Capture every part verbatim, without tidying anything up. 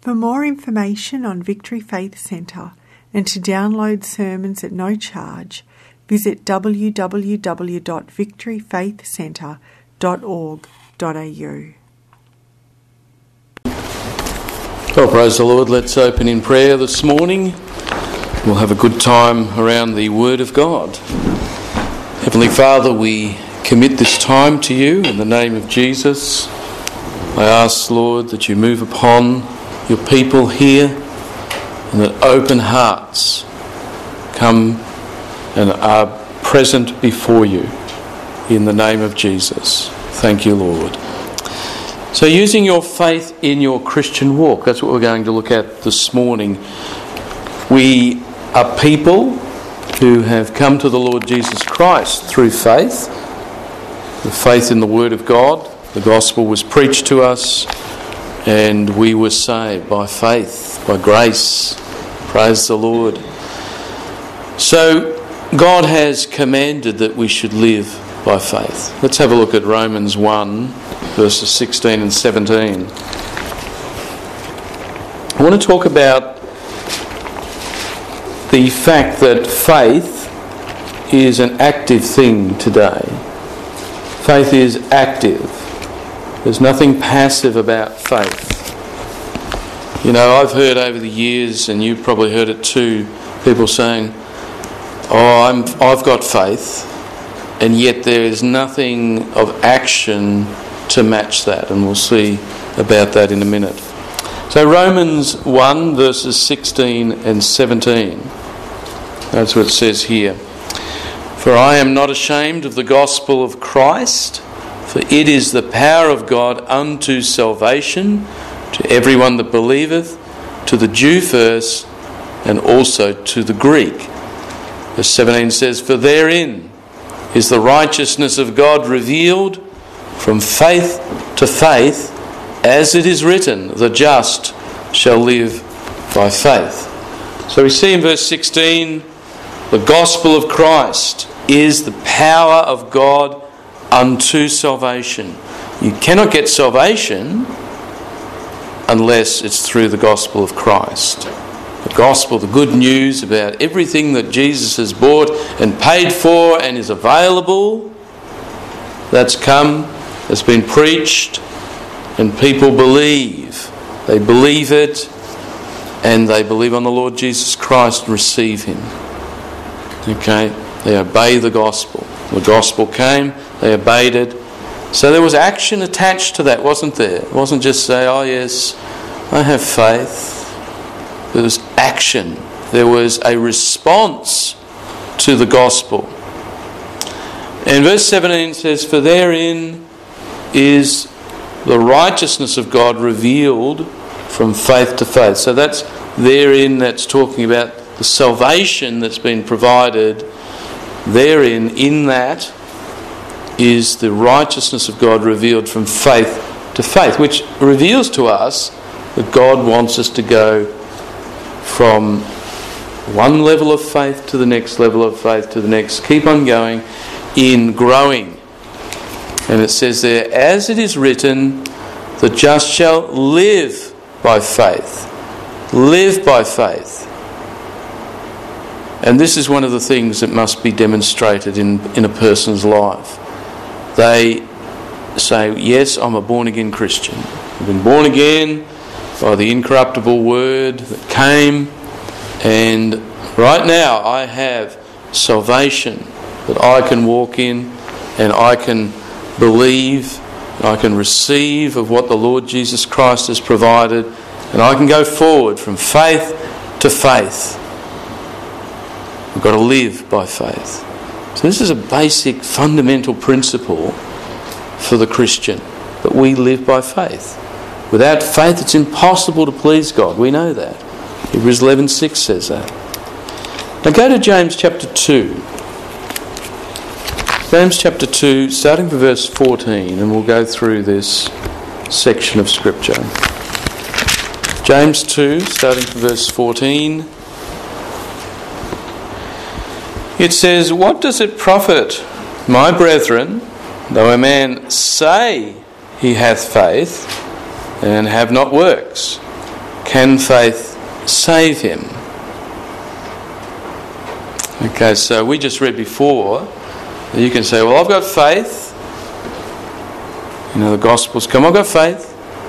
For more information on Victory Faith Centre and to download sermons at no charge, visit w w w dot victory faith centre dot org dot a u. Well, praise the Lord. Let's open in prayer this morning. We'll have a good time around the Word of God. Heavenly Father, we commit this time to you in the name of Jesus. I ask, Lord, that you move upon your people here and that open hearts come and are present before you in the name of Jesus. Thank you, Lord. So using your faith in your Christian walk, that's what we're going to look at this morning. We are people who have come to the Lord Jesus Christ through faith, the faith in the Word of God. The gospel was preached to us and we were saved by faith, by grace. Praise the Lord. So God has commanded that we should live by faith. Let's have a look at Romans one, verses sixteen and seventeen. I want to talk about the fact that faith is an active thing today. Faith is active. There's nothing passive about faith. You know, I've heard over the years, and you've probably heard it too, people saying, oh, I'm, I've got faith, and yet there is nothing of action to match that. And we'll see about that in a minute. So Romans one, verses sixteen and seventeen. That's what it says here. For I am not ashamed of the gospel of Christ, for it is the power of God unto salvation to everyone that believeth, to the Jew first, and also to the Greek. Verse seventeen says, for therein is the righteousness of God revealed from faith to faith, as it is written, the just shall live by faith. So we see in verse sixteen, the gospel of Christ is the power of God unto salvation. You cannot get salvation unless it's through the gospel of Christ. The gospel, the good news about everything that Jesus has bought and paid for and is available, that's come, has been preached, and people believe. They believe it, and they believe on the Lord Jesus Christ and receive Him. Okay? They obey the gospel. The gospel came, they obeyed it. So there was action attached to that, wasn't there? It wasn't just say, oh yes, I have faith. There was action. There was a response to the gospel. And verse seventeen says, for therein is the righteousness of God revealed from faith to faith. So that's therein, that's talking about the salvation that's been provided. Therein, in that, is the righteousness of God revealed from faith to faith, which reveals to us that God wants us to go from one level of faith to the next level of faith to the next. Keep on going in growing. And it says there, as it is written, the just shall live by faith. Live by faith. And this is one of the things that must be demonstrated in, in a person's life. They say, yes, I'm a born-again Christian. I've been born again by the incorruptible word that came, and right now I have salvation that I can walk in, and I can believe, and I can receive of what the Lord Jesus Christ has provided, and I can go forward from faith to faith. We've got to live by faith. So this is a basic, fundamental principle for the Christian, that we live by faith. Without faith, it's impossible to please God. We know that. Hebrews eleven six says that. Now go to James chapter two. James chapter two, starting from verse fourteen, and we'll go through this section of Scripture. James two, starting from verse fourteen. It says, what does it profit, my brethren, though a man say he hath faith, and have not works? Can faith save him? Okay, so we just read before, you can say, well, I've got faith. You know, the Gospels come, I've got faith.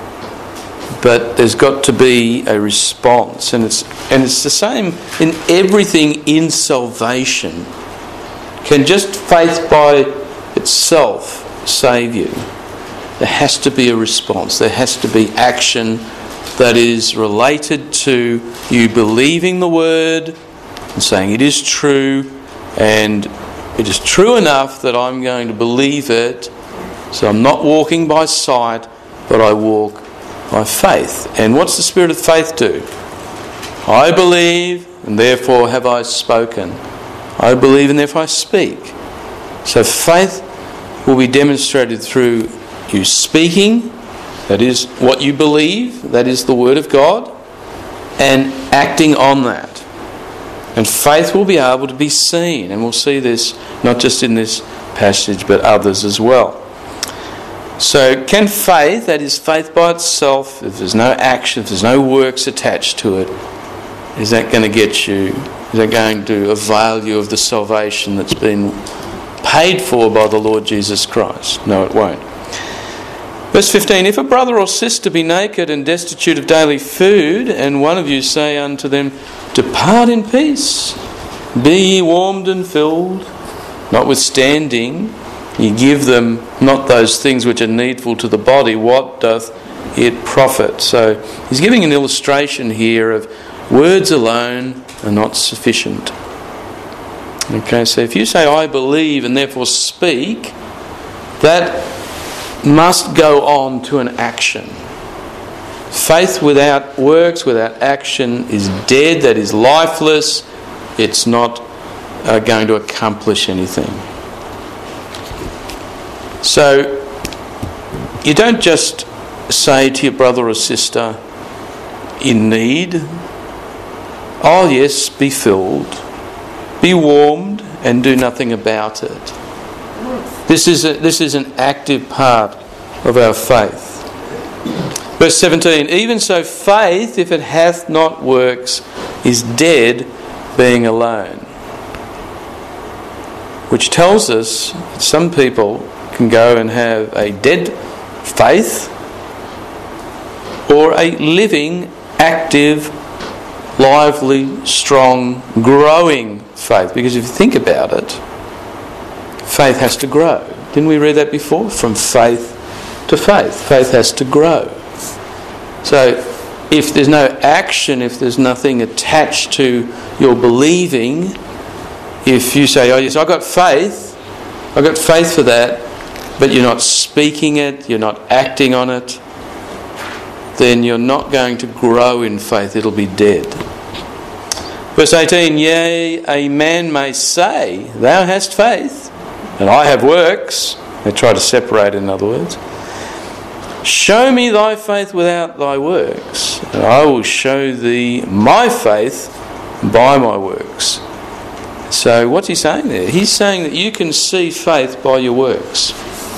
But there's got to be a response. And it's and it's the same in everything in salvation. Can just faith by itself save you? There has to be a response. There has to be action that is related to you believing the word and saying it is true, and it is true enough that I'm going to believe it. So I'm not walking by sight, but I walk by faith. And what's the spirit of faith do? I believe, and therefore have I spoken. I believe, and therefore I speak. So faith will be demonstrated through you speaking, that is what you believe, that is the word of God, and acting on that. And faith will be able to be seen, and we'll see this not just in this passage but others as well. So can faith, that is faith by itself, if there's no action, if there's no works attached to it, is that going to get you, is that going to avail you of the salvation that's been paid for by the Lord Jesus Christ? No, it won't. Verse fifteen, if a brother or sister be naked and destitute of daily food, and one of you say unto them, depart in peace, be ye warmed and filled, notwithstanding ye give them not those things which are needful to the body, what doth it profit? So he's giving an illustration here of words alone are not sufficient. Okay, so if you say I believe and therefore speak, that must go on to an action. Faith without works, without action is dead, that is lifeless. It's not uh, going to accomplish anything. So you don't just say to your brother or sister in need, oh yes, be filled, be warmed, and do nothing about it. This is a, this is an active part of our faith. Verse seventeen, even so faith, if it hath not works, is dead, being alone. Which tells us that some people can go and have a dead faith or a living, active, lively, strong, growing faith. Because if you think about it, faith has to grow. Didn't we read that before? From faith to faith. Faith has to grow. So if there's no action, if there's nothing attached to your believing, if you say, oh yes, I've got faith, I've got faith for that, but you're not speaking it, you're not acting on it, then you're not going to grow in faith. It'll be dead. Verse eighteen, yea, a man may say, thou hast faith, and I have works. They try to separate it, in other words. Show me thy faith without thy works, and I will show thee my faith by my works. So what's he saying there? He's saying that you can see faith by your works.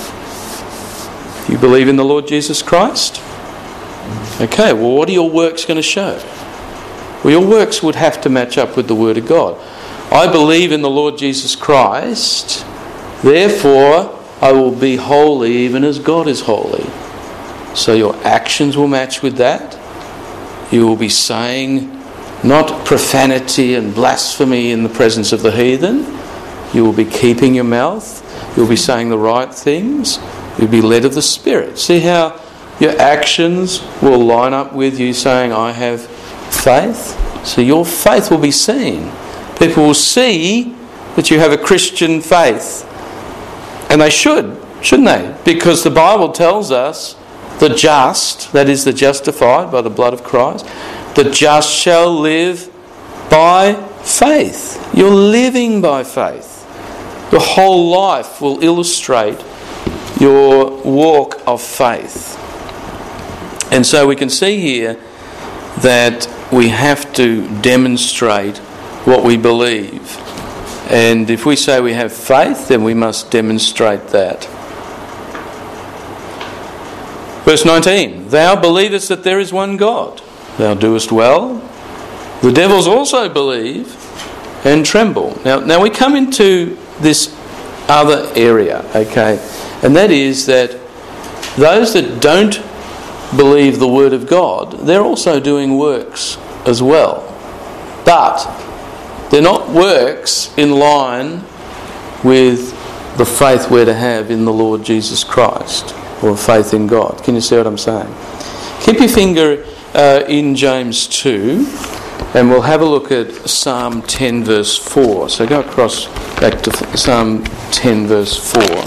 You believe in the Lord Jesus Christ? Okay, well, what are your works going to show? Well, your works would have to match up with the Word of God. I believe in the Lord Jesus Christ, therefore I will be holy even as God is holy. So your actions will match with that. You will be saying not profanity and blasphemy in the presence of the heathen. You will be keeping your mouth. You'll be saying the right things. You'll be led of the Spirit. See how your actions will line up with you saying, I have faith? So your faith will be seen. People will see that you have a Christian faith. And they should, shouldn't they? Because the Bible tells us the just, that is the justified by the blood of Christ, the just shall live by faith. You're living by faith. Your whole life will illustrate your walk of faith. And so we can see here that we have to demonstrate what we believe. And if we say we have faith, then we must demonstrate that. Verse nineteen, thou believest that there is one God. thou doest well. The devils also believe and tremble. Now, now we come into this other area, okay, and that is that those that don't believe the Word of God, they're also doing works as well. But they're not works in line with the faith we're to have in the Lord Jesus Christ, or faith in God. Can you see what I'm saying? Keep your finger uh, in James two, and we'll have a look at Psalm ten verse four. So go across back to Psalm ten verse four.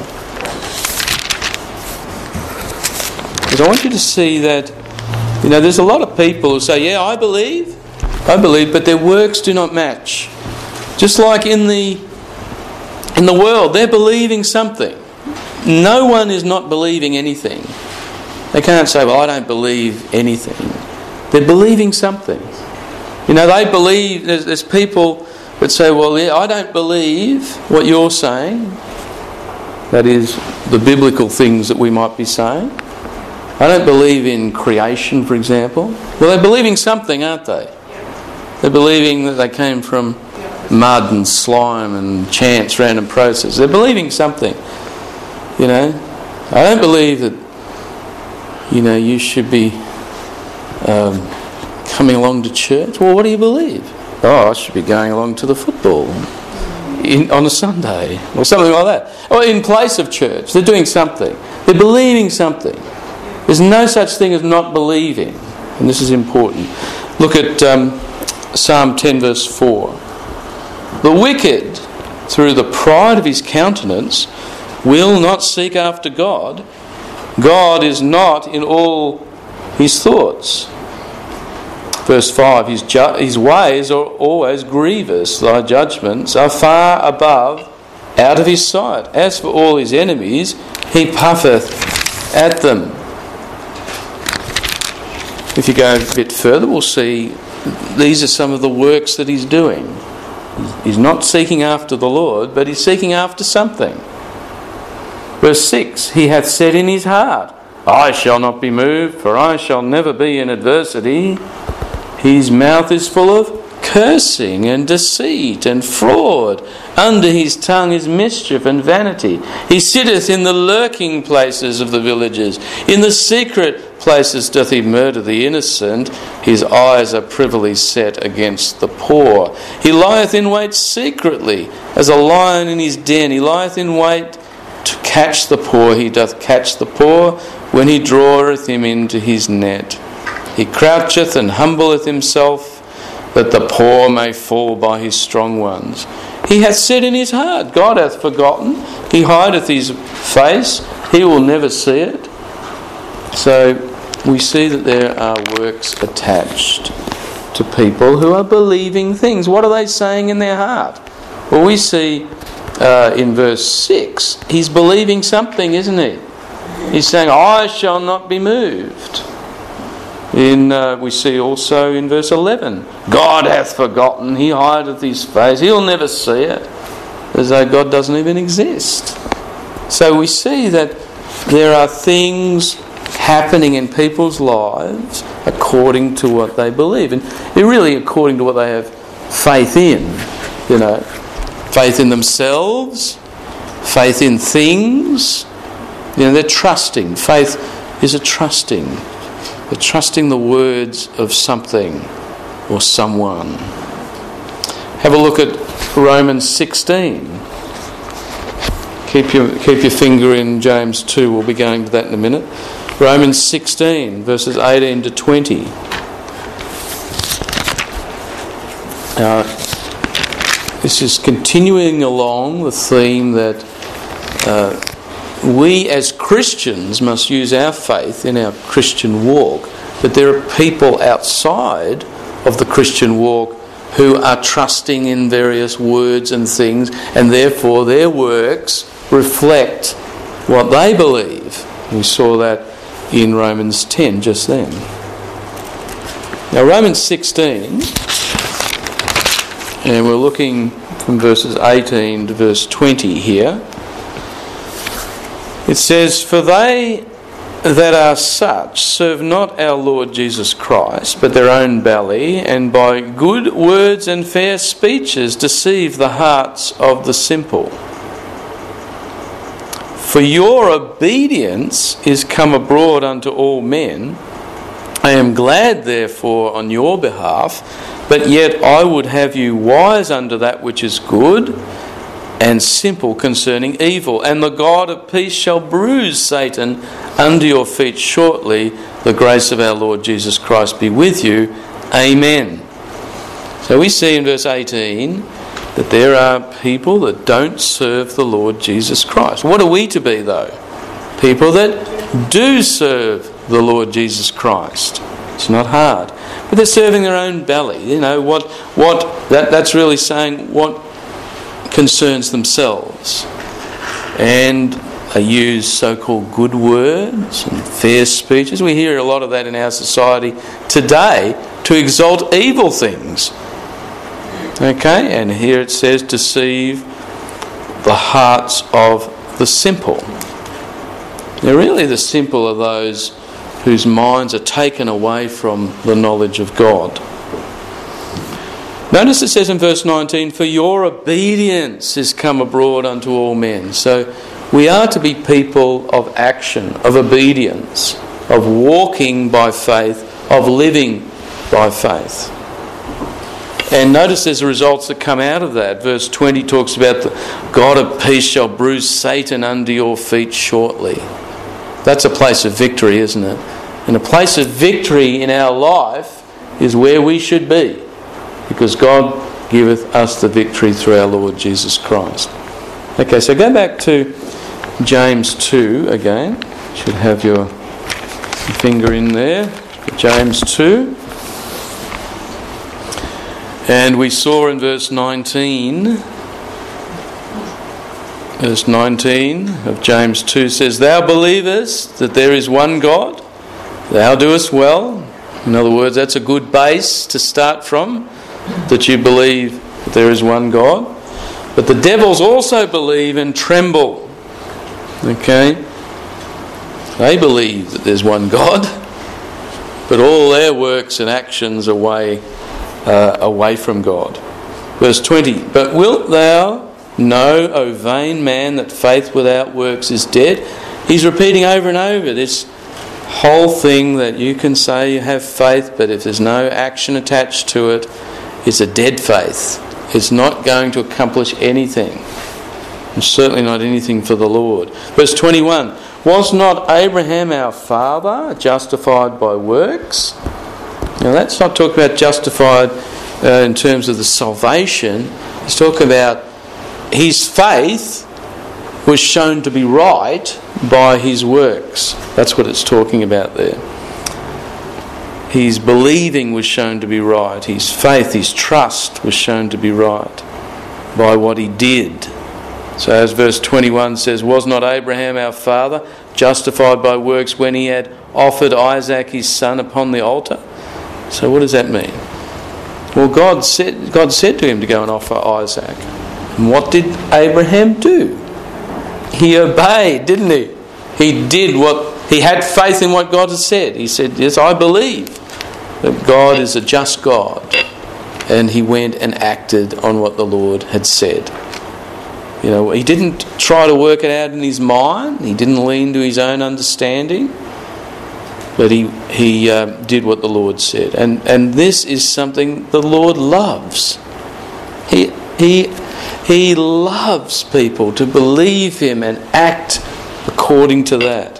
Because I want you to see that, you know, there's a lot of people who say, yeah, I believe, I believe, but their works do not match. Just like in the in the world, they're believing something. No one is not believing anything. They can't say, well, I don't believe anything. They're believing something. You know, they believe, there's, there's people that say, well, yeah, I don't believe what you're saying. That is, the biblical things that we might be saying. I don't believe in creation, for example. Well, they're believing something, aren't they? They're believing that they came from mud and slime and chance, random process. They're believing something. You know, I don't believe that, you know, you should be um, coming along to church. Well, what do you believe? Oh, I should be going along to the football in, on a Sunday or something like that. Or in place of church. They're doing something. They're believing something. There's no such thing as not believing. And this is important. Look at um, Psalm ten verse four. The wicked, through the pride of his countenance, will not seek after God. God is not in all his thoughts. Verse five, his, ju- his ways are always grievous. Thy judgments are far above, out of his sight. As for all his enemies, he puffeth at them. If you go a bit further, we'll see these are some of the works that he's doing. He's not seeking after the Lord, but he's seeking after something. Verse six, he hath said in his heart, I shall not be moved, for I shall never be in adversity. His mouth is full of cursing and deceit and fraud. Under his tongue is mischief and vanity. He sitteth in the lurking places of the villages. In the secret places doth he murder the innocent. His eyes are privily set against the poor. He lieth in wait secretly, as a lion in his den. He lieth in wait to catch the poor. He doth catch the poor when he draweth him into his net. He croucheth and humbleth himself, that the poor may fall by his strong ones. He hath said in his heart, God hath forgotten. He hideth his face. He will never see it. So we see that there are works attached to people who are believing things. What are they saying in their heart? Well, we see uh, in verse six, he's believing something, isn't he? He's saying, I shall not be moved. In uh, we see also in verse eleven, God hath forgotten, he hideth his face, he'll never see it, as though God doesn't even exist. So we see that there are things happening in people's lives according to what they believe, and they're really according to what they have faith in. You know, faith in themselves, faith in things. You know, they're trusting. Faith is a trusting. They're trusting the words of something or someone. Have a look at Romans sixteen. Keep your keep your finger in James two. We'll be going to that in a minute. Romans sixteen, verses eighteen to twenty. Now, this is continuing along the theme that uh, we as Christians must use our faith in our Christian walk, but there are people outside of the Christian walk who are trusting in various words and things, and therefore their works reflect what they believe. We saw that in Romans ten just then. Now Romans sixteen, and we're looking from verses eighteen to verse twenty here. It says, For they that are such serve not our Lord Jesus Christ, but their own belly, and by good words and fair speeches deceive the hearts of the simple. For your obedience is come abroad unto all men. I am glad, therefore, on your behalf, but yet I would have you wise unto that which is good, and simple concerning evil. And the God of peace shall bruise Satan under your feet shortly. The grace of our Lord Jesus Christ be with you. Amen. So we see in verse eighteen that there are people that don't serve the Lord Jesus Christ. What are we to be, though? People that do serve the Lord Jesus Christ. It's not hard. But they're serving their own belly. You know, what what that that's really saying what concerns themselves. And they use so-called good words and fair speeches. We hear a lot of that in our society today to exalt evil things. Okay, and here it says deceive the hearts of the simple. Now really the simple are those whose minds are taken away from the knowledge of God. Notice it says in verse nineteen, for your obedience is come abroad unto all men. So we are to be people of action, of obedience, of walking by faith, of living by faith. And notice there's results that come out of that. Verse twenty talks about the God of peace shall bruise Satan under your feet shortly. That's a place of victory, isn't it? And a place of victory in our life is where we should be, because God giveth us the victory through our Lord Jesus Christ. Okay, so go back to James two again. You should have your finger in there. James two. And we saw in verse nineteen, verse nineteen of James two says, thou believest that there is one God, thou doest well. In other words, that's a good base to start from, that you believe that there is one God. But the devils also believe and tremble. Okay? They believe that there's one God, but all their works and actions are way uh, away from God. Verse twenty, but wilt thou know, O vain man, that faith without works is dead? He's repeating over and over this whole thing that you can say you have faith, but if there's no action attached to it, it's a dead faith. It's not going to accomplish anything. And certainly not anything for the Lord. Verse twenty-one, was not Abraham our father justified by works? Now that's not talking about justified uh, in terms of the salvation. It's talking about his faith was shown to be right by his works. That's what it's talking about there. His believing was shown to be right. His faith, his trust was shown to be right by what he did. So as verse twenty-one says, was not Abraham our father justified by works when he had offered Isaac his son upon the altar? So what does that mean? Well, God said, God said to him to go and offer Isaac. And what did Abraham do? He obeyed, didn't he? He did what, he had faith in what God had said. He said, yes, I believe that God is a just God. And he went and acted on what the Lord had said. You know, he didn't try to work it out in his mind. He didn't lean to his own understanding. But he he uh, did what the Lord said. And and this is something the Lord loves. He he he loves people to believe him and act according to that.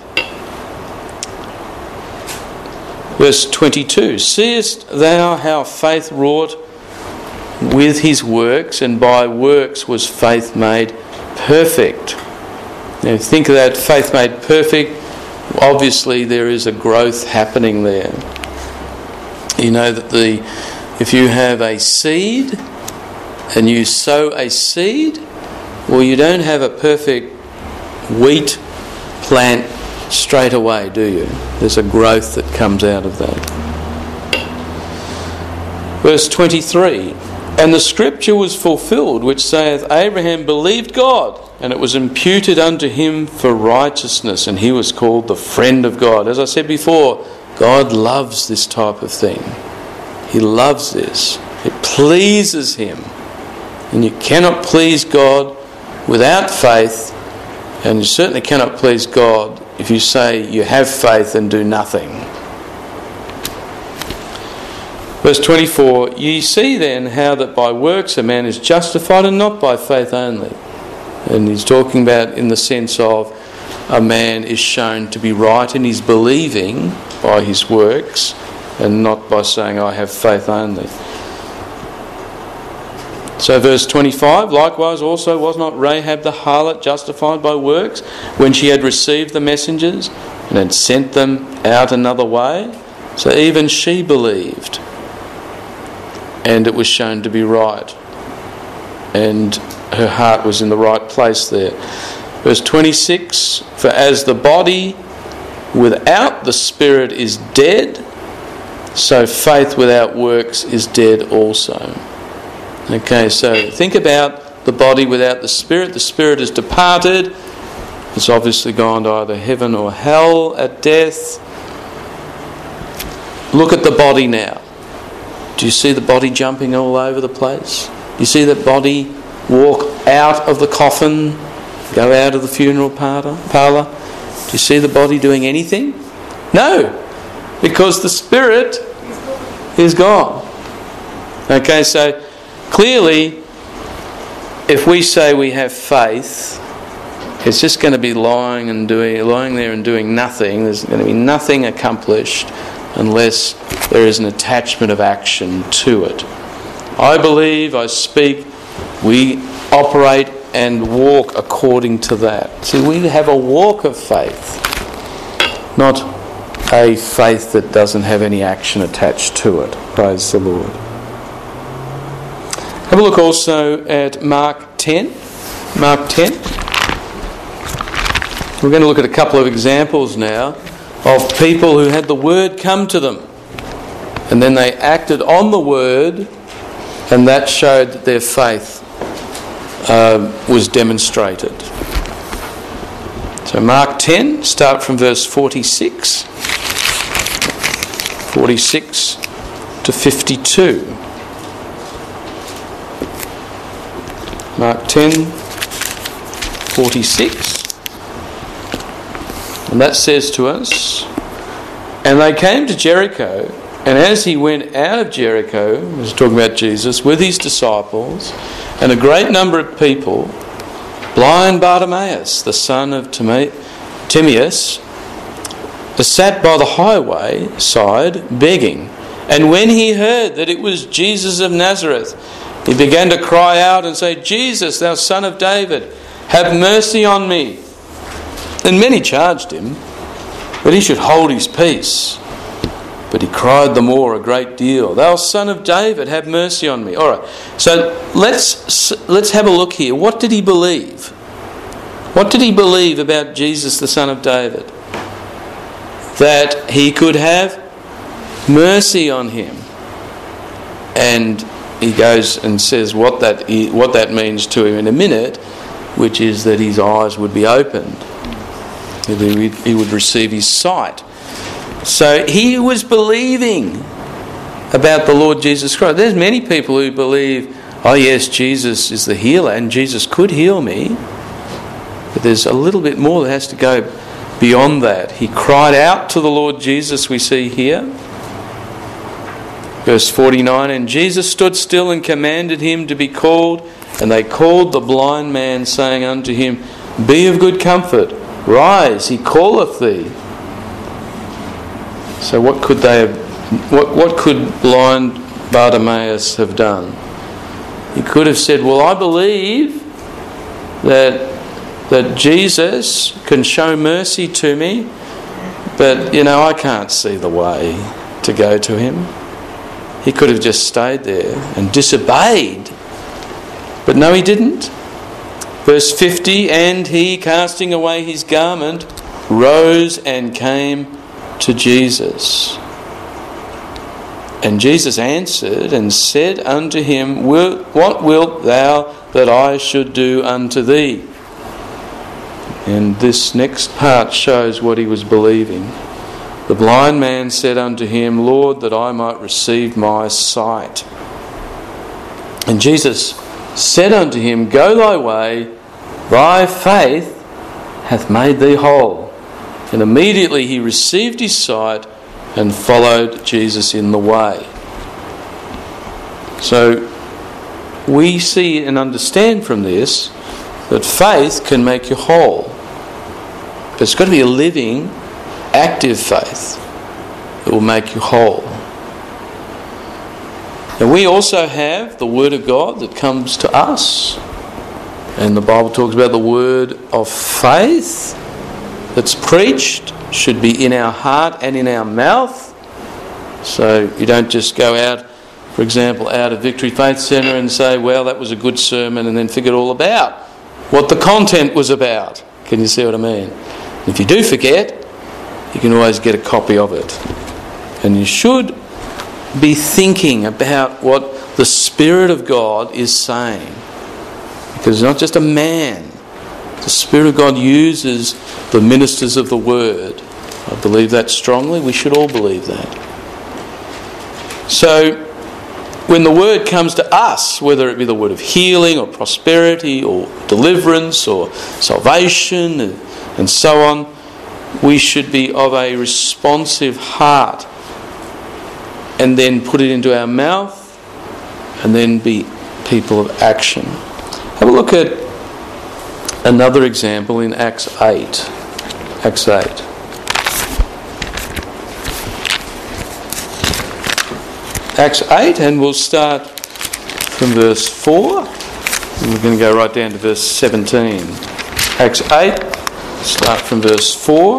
Verse twenty-two, seest thou how faith wrought with his works, and by works was faith made perfect? Now think of that, faith made perfect. Obviously there is a growth happening there. You know that the if you have a seed and you sow a seed, well, you don't have a perfect wheat plant straight away, do you? There's a growth that comes out of that. Verse twenty-three, and the scripture was fulfilled which saith, Abraham believed God, and it was imputed unto him for righteousness, and he was called the friend of God. As I said before, God loves this type of thing. He loves this. It pleases him. And you cannot please God without faith, and you certainly cannot please God if you say you have faith and do nothing. Verse twenty-four, ye see then how that by works a man is justified, and not by faith only. And he's talking about in the sense of a man is shown to be right in his believing by his works, and not by saying I have faith only. So verse twenty-five, likewise also was not Rahab the harlot justified by works when she had received the messengers and had sent them out another way? So even she believed, and it was shown to be right, and her heart was in the right place there. Verse twenty-six, for as the body without the spirit is dead, so faith without works is dead also. Okay, so think about the body without the spirit. The spirit has departed. It's obviously gone to either heaven or hell at death. Look at the body now. Do you see the body jumping all over the place? Do you see that body walk out of the coffin, go out of the funeral parlour? Do you see the body doing anything? No, because the spirit is gone. Okay, so clearly, if we say we have faith, it's just going to be lying and doing, lying there and doing nothing. There's going to be nothing accomplished unless there is an attachment of action to it. I believe, I speak, we operate and walk according to that. See, we have a walk of faith, not a faith that doesn't have any action attached to it. Praise the Lord. Have a look also at Mark ten. Mark ten. We're going to look at a couple of examples now of people who had the word come to them, and then they acted on the word, and that showed that their faith uh, was demonstrated. So Mark ten, start from verse forty-six. forty-six to fifty-two. Mark ten, forty-six. And that says to us, and they came to Jericho, and as he went out of Jericho, he was talking about Jesus, with his disciples, and a great number of people, blind Bartimaeus, the son of Timaeus, sat by the highway side begging. And when he heard that it was Jesus of Nazareth, he began to cry out and say, Jesus, thou son of David, have mercy on me. And many charged him that he should hold his peace. But he cried the more a great deal, thou son of David, have mercy on me. All right, so let's let's have a look here. What did he believe? What did he believe about Jesus, the son of David? That he could have mercy on him. And he goes and says what that what that means to him in a minute, which is that his eyes would be opened. He would receive his sight. So he was believing about the Lord Jesus Christ. There's many people who believe, oh yes, Jesus is the healer and Jesus could heal me. But there's a little bit more that has to go beyond that. He cried out to the Lord Jesus, we see here. Verse forty-nine, and Jesus stood still and commanded him to be called. And they called the blind man, saying unto him, be of good comfort, rise, he calleth thee. So what could they have, what, what could blind Bartimaeus have done? He could have said, well, I believe that that Jesus can show mercy to me, but, you know, I can't see the way to go to him. He could have just stayed there and disobeyed. But no, he didn't. Verse fifty, and he, casting away his garment, rose and came to Jesus. And Jesus answered and said unto him, what wilt thou that I should do unto thee? And this next part shows what he was believing. The blind man said unto him, Lord, that I might receive my sight. And Jesus said unto him, Go thy way, thy faith hath made thee whole. And immediately he received his sight and followed Jesus in the way. So we see and understand from this that faith can make you whole. But it's got to be a living, active faith that will make you whole. And we also have the Word of God that comes to us. And the Bible talks about the word of faith that's preached should be in our heart and in our mouth. So you don't just go out, for example, out of Victory Faith Centre and say, well, that was a good sermon, and then forget all about what the content was about. Can you see what I mean? If you do forget, you can always get a copy of it. And you should be thinking about what the Spirit of God is saying. Because it's not just a man. The Spirit of God uses the ministers of the Word. I believe that strongly. We should all believe that. So, when the Word comes to us, whether it be the word of healing or prosperity or deliverance or salvation and, and so on, we should be of a responsive heart and then put it into our mouth and then be people of action. Have a look at another example in Acts eight. Acts eight. Acts eight, and we'll start from verse four. And we're going to go right down to verse seventeen. Acts eight, start from verse four.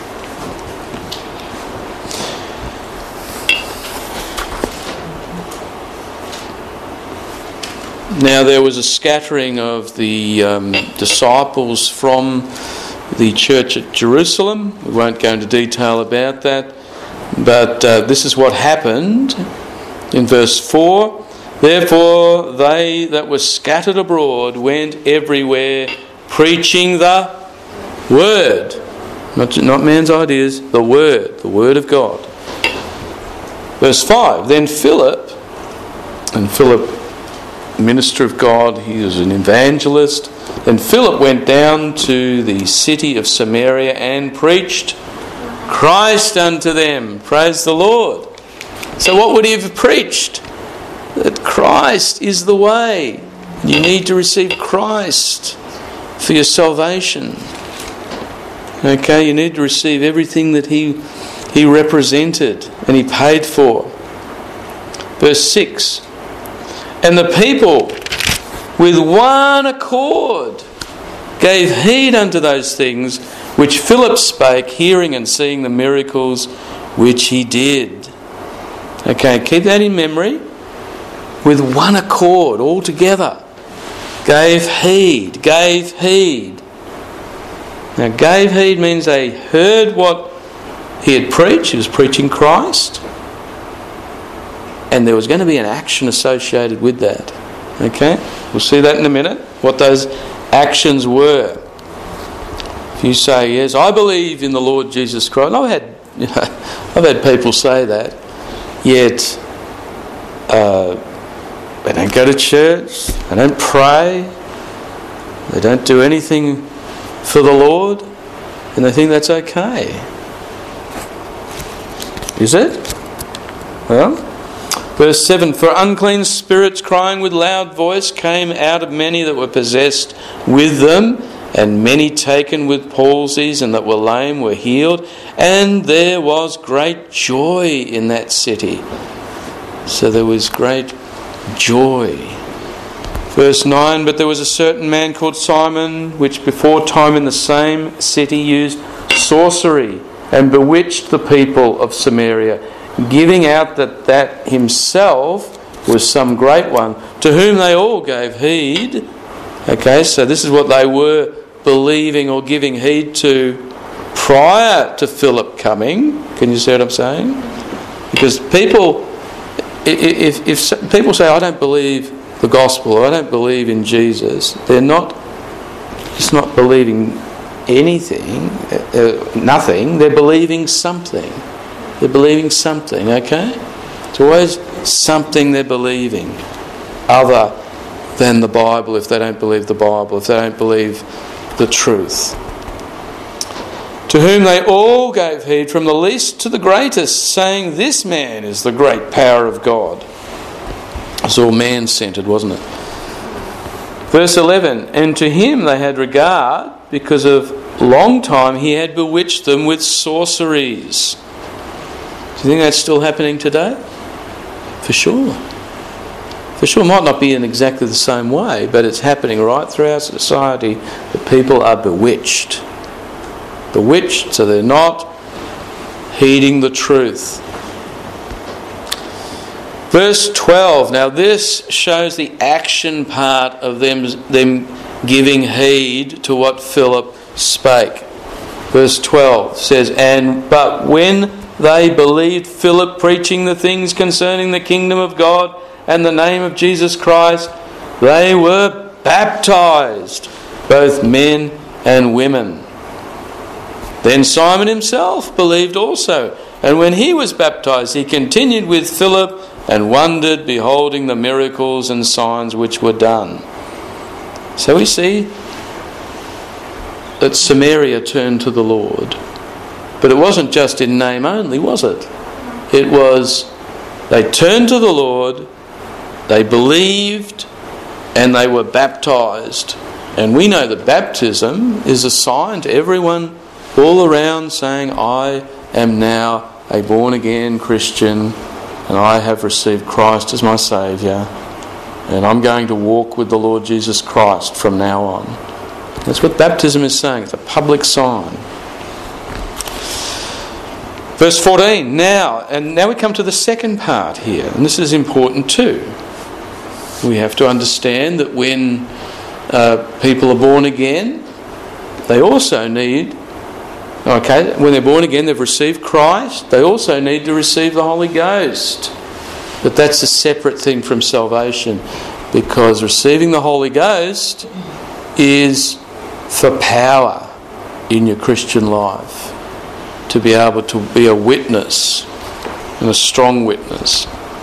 Now there was a scattering of the um, disciples from the church at Jerusalem. We won't go into detail about that. But uh, this is what happened in verse four. Therefore they that were scattered abroad went everywhere preaching the word. Not, not man's ideas, the word, the word of God. Verse five. Then Philip, and Philip, minister of God, he was an evangelist. Then Philip went down to the city of Samaria and preached Christ unto them. Praise the Lord. So what would he have preached? That Christ is the way. You need to receive Christ for your salvation. Okay, you need to receive everything that he, he represented and he paid for. Verse six. And the people with one accord gave heed unto those things which Philip spake, hearing and seeing the miracles which he did. Okay, keep that in memory. With one accord, all together. Gave heed, gave heed. Now, gave heed means they heard what he had preached. He was preaching Christ. And there was going to be an action associated with that. Okay? We'll see that in a minute, what those actions were. If you say, yes, I believe in the Lord Jesus Christ. I've had, you know, I've had people say that, yet uh, they don't go to church, they don't pray, they don't do anything for the Lord, and they think that's okay. Is it? Well, verse seven, for unclean spirits crying with loud voice came out of many that were possessed with them, and many taken with palsies and that were lame were healed, and there was great joy in that city. So there was great joy. Verse nine, but there was a certain man called Simon, which before time in the same city used sorcery, and bewitched the people of Samaria, giving out that that himself was some great one, to whom they all gave heed. Okay, so this is what they were believing or giving heed to prior to Philip coming. Can you see what I'm saying? Because people, if, if people say, I don't believe the gospel, or I don't believe in Jesus, they're not, just not believing anything, uh, nothing. They're believing something. They're believing something, okay? It's always something they're believing other than the Bible, if they don't believe the Bible, if they don't believe the truth. To whom they all gave heed, from the least to the greatest, saying, "This man is the great power of God." It's all man-centred, wasn't it? Verse eleven, "And to him they had regard, because of long time he had bewitched them with sorceries." Do you think that's still happening today? For sure. For sure, it might not be in exactly the same way, but it's happening right through our society that people are bewitched. Bewitched, so they're not heeding the truth. Verse twelve, now this shows the action part of them, them giving heed to what Philip spake. Verse twelve says, "And but when they believed Philip preaching the things concerning the kingdom of God and the name of Jesus Christ, they were baptized, both men and women. Then Simon himself believed also, and when he was baptized, he continued with Philip and wondered, beholding the miracles and signs which were done." So we see that Samaria turned to the Lord. But it wasn't just in name only, was it? It was, they turned to the Lord, they believed, and they were baptized. And we know that baptism is a sign to everyone all around, saying, "I am now a born-again Christian, and I have received Christ as my Saviour, and I'm going to walk with the Lord Jesus Christ from now on." That's what baptism is saying. It's a public sign. Verse fourteen, now, and now we come to the second part here, and this is important too. We have to understand that when uh, people are born again, they also need, okay, when they're born again, they've received Christ, they also need to receive the Holy Ghost. But that's a separate thing from salvation, because receiving the Holy Ghost is for power in your Christian life, to be able to be a witness, and a strong witness.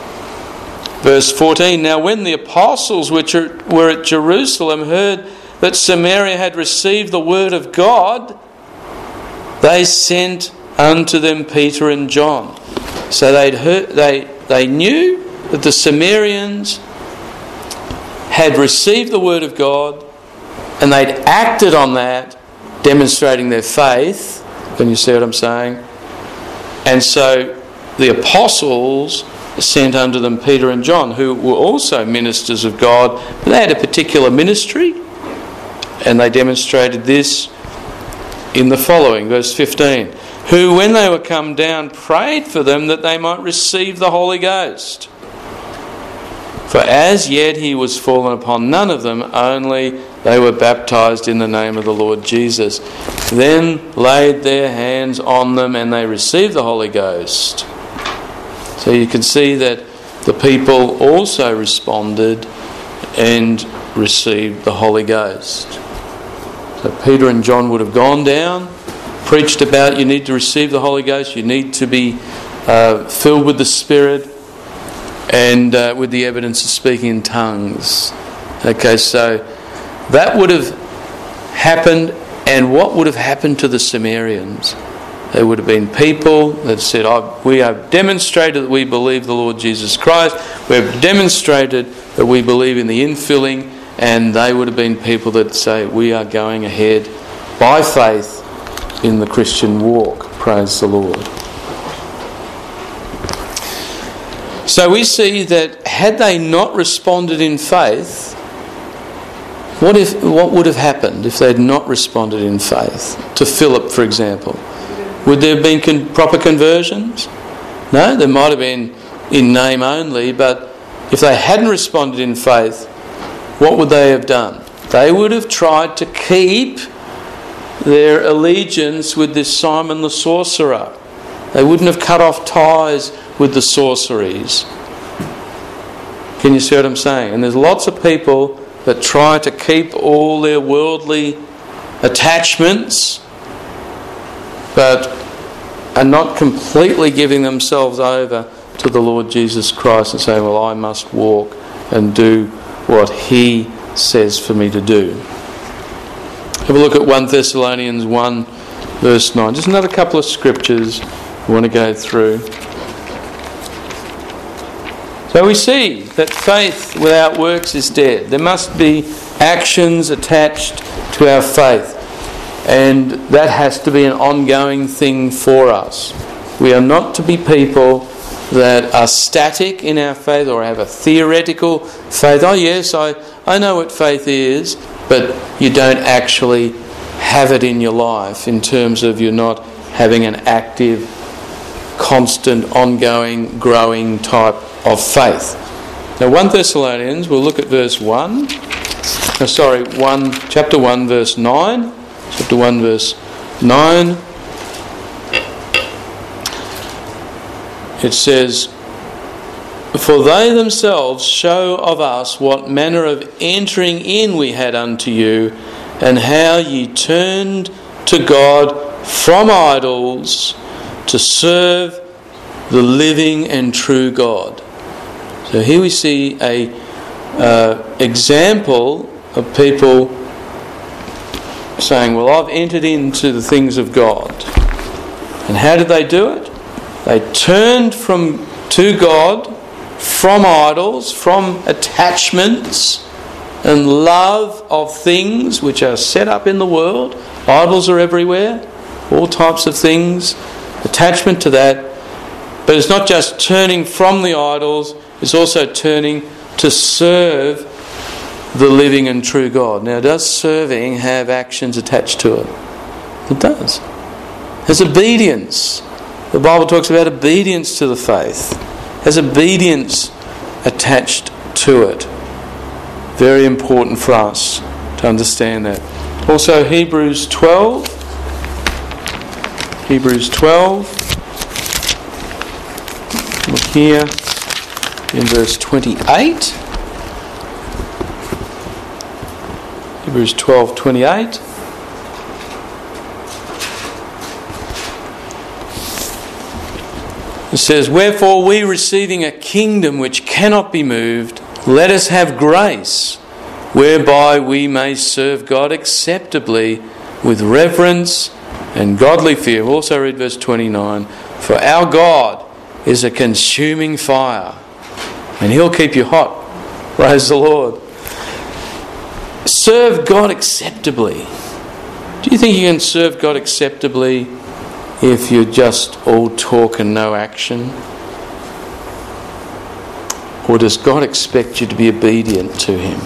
Verse fourteen, now when the apostles which were at Jerusalem heard that Samaria had received the word of God, they sent unto them Peter and John. So they'd heard, they, they knew that the Samaritans had received the word of God, and they'd acted on that, demonstrating their faith. Can you see what I'm saying? And so the apostles sent unto them Peter and John, who were also ministers of God, but they had a particular ministry, and they demonstrated this in the following, verse fifteen, who when they were come down prayed for them that they might receive the Holy Ghost. For as yet he was fallen upon none of them, only they were baptized in the name of the Lord Jesus. Then laid their hands on them, and they received the Holy Ghost. So you can see that the people also responded and received the Holy Ghost. So Peter and John would have gone down, preached about you need to receive the Holy Ghost, you need to be uh, filled with the Spirit, and uh, with the evidence of speaking in tongues. Okay, so that would have happened, and what would have happened to the Samaritans? There would have been people that said, oh, we have demonstrated that we believe the Lord Jesus Christ, we have demonstrated that we believe in the infilling, and they would have been people that say, we are going ahead by faith in the Christian walk. Praise the Lord. So we see that had they not responded in faith, what if what would have happened if they had not responded in faith? To Philip, for example. Would there have been con- proper conversions? No, there might have been in name only, but if they hadn't responded in faith, what would they have done? They would have tried to keep their allegiance with this Simon the sorcerer. They wouldn't have cut off ties with the sorceries. Can you see what I'm saying? And there's lots of people that try to keep all their worldly attachments, but are not completely giving themselves over to the Lord Jesus Christ and saying, well, I must walk and do what He says for me to do. Have a look at First Thessalonians one verse nine. Just another couple of scriptures we want to go through. So we see that faith without works is dead. There must be actions attached to our faith. And that has to be an ongoing thing for us. We are not to be people that are static in our faith or have a theoretical faith. Oh yes, I, I know what faith is, but you don't actually have it in your life in terms of you're not having an active, constant, ongoing, growing type of faith. Now First Thessalonians, we'll look at verse one. Oh, sorry, one, chapter one, verse nine. Chapter one, verse nine. It says, for they themselves show of us what manner of entering in we had unto you, and how ye turned to God from idols to serve the living and true God. So here we see a uh, example of people saying, well, I've entered into the things of God. And how did they do it? They turned from to God from idols, from attachments and love of things which are set up in the world. Idols are everywhere, all types of things, attachment to that. But it's not just turning from the idols, it's also turning to serve the living and true God. Now, does serving have actions attached to it? It does. There's obedience. The Bible talks about obedience to the faith. There's obedience attached to it. Very important for us to understand that. Also, Hebrews twelve. Hebrews twelve. Look here in verse twenty-eight. Hebrews twelve twenty-eight. It says, wherefore we, receiving a kingdom which cannot be moved, let us have grace, whereby we may serve God acceptably with reverence and godly fear. We'll also read verse twenty-nine. For our God is a consuming fire, and He'll keep you hot. Praise the Lord. Serve God acceptably. Do you think you can serve God acceptably if you're just all talk and no action? Or does God expect you to be obedient to Him?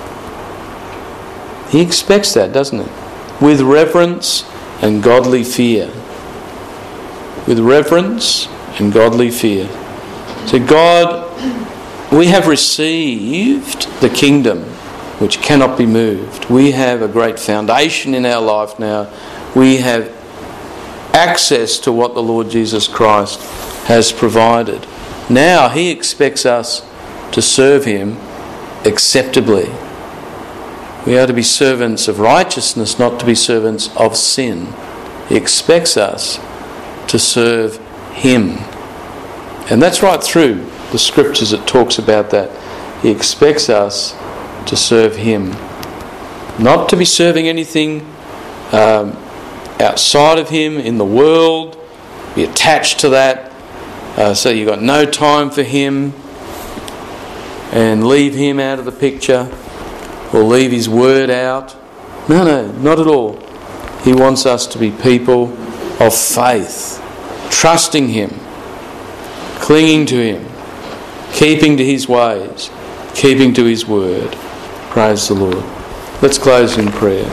He expects that, doesn't He? With reverence and godly fear. With reverence and godly fear. So God, we have received the kingdom which cannot be moved. We have a great foundation in our life now. We have access to what the Lord Jesus Christ has provided. Now He expects us to serve Him acceptably. We are to be servants of righteousness, not to be servants of sin. He expects us to serve Him. And that's right through the scriptures it talks about that. He expects us to serve Him. Not to be serving anything um, outside of Him in the world, be attached to that, uh, so you've got no time for Him and leave Him out of the picture or leave His word out. No, no, not at all. He wants us to be people of faith, trusting Him, clinging to Him, keeping to His ways, keeping to His word. Praise the Lord. Let's close in prayer.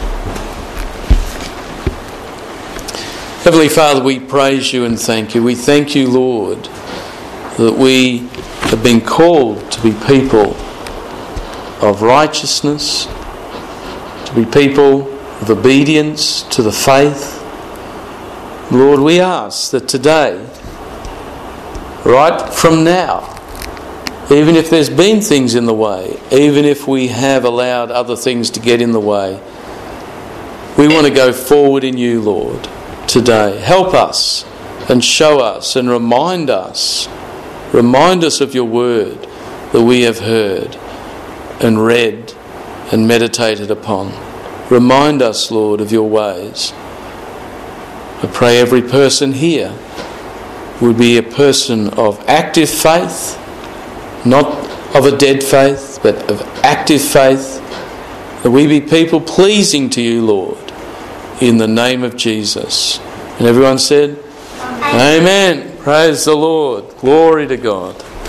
Heavenly Father, we praise You and thank You. We thank You, Lord, that we have been called to be people of righteousness, to be people of obedience to the faith. Lord, we ask that today, right from now, even if there's been things in the way, even if we have allowed other things to get in the way, We want to go forward in you, Lord, today. Help us and show us and remind us, remind us of your word that we have heard and read and meditated upon. Remind us, Lord, of your ways. I pray every person here would be a person of active faith, not of a dead faith, but of active faith, that we be people pleasing to you, Lord, in the name of Jesus. And everyone said, Amen. Amen. Praise the Lord. Glory to God.